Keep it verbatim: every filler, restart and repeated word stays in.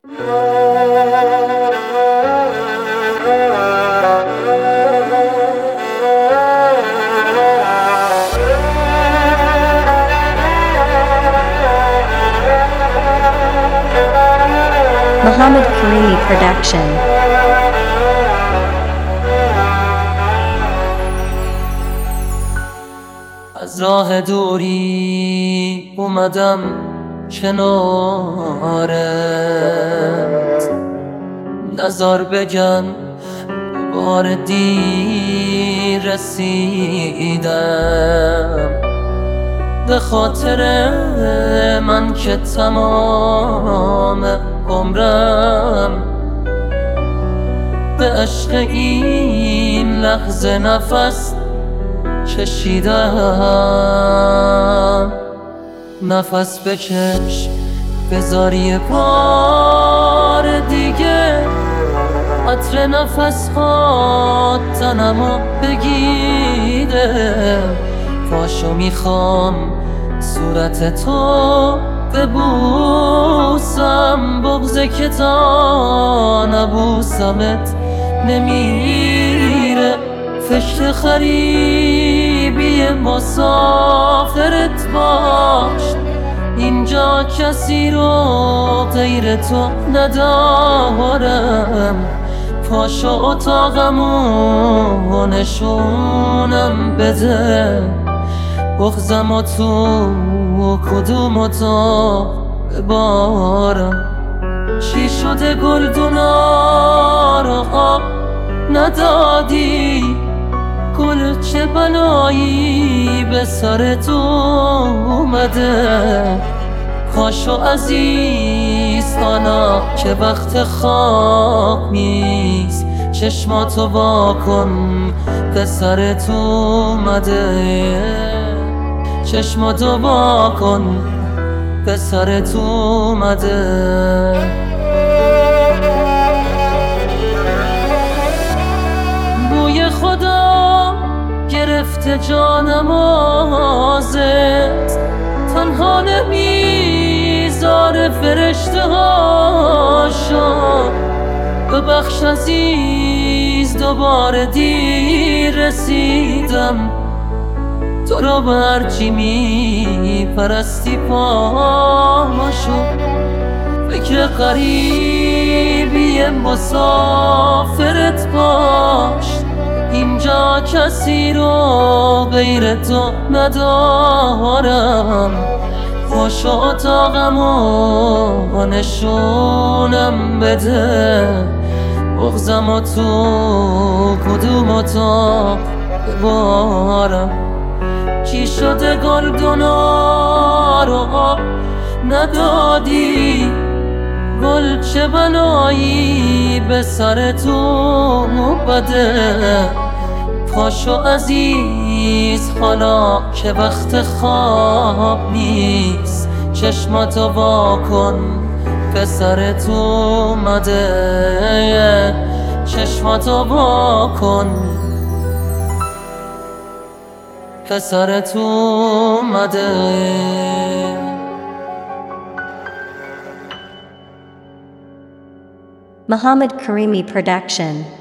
Muhammad Karimi Production. از راه دوری اومدم کنارت، نزار بگم بار دیر رسیدم. به خاطر من که تمام عمرم به عشق این لحظه نفس کشیدم. نفس بکش بذار یه بار دیگه عطر نفس ها تنمو بگیره. پاشو میخوام صورت تو ببوسم، بغضه که تا نبوسمت نمیره. فشت خریبی مسافرت باش، اینجا کسی رو غیر تو ندارم. پاشو اتاقمو نشونم بده، بغضمو تو کدوم اتاق ببارم. چی شده گلدونا رو آب ندادی؟ گل چه بلایی به سرت اومده؟ پاشو عزیز حالا که وقت خواب نیست، چشماتو واکن پسرت اومده. چشماتو واکن پسرت اومده. بوی خدا گرفته جانم ازت، تنها نمیذاره فرشته هاشو. ببخش عزیز دوباره دیر رسیدم، تو رو به هرچی میپرستی پاشو. فکر غریبی مسافرت باش، اینجا کسی رو غیر تو ندارم. پاشو اتاقمو نشونم بده، بغضمو تو کدوم اتاق ببارم. چی شده گلدونا رو آب ندادی؟ گل چه بلایی به سرت اومده؟ پاشو عزیز حالا که وقت خواب نیست، چشماتو واکن پسرت اومده. چشماتو واکن پسرت اومده. Muhammad Karimi Production.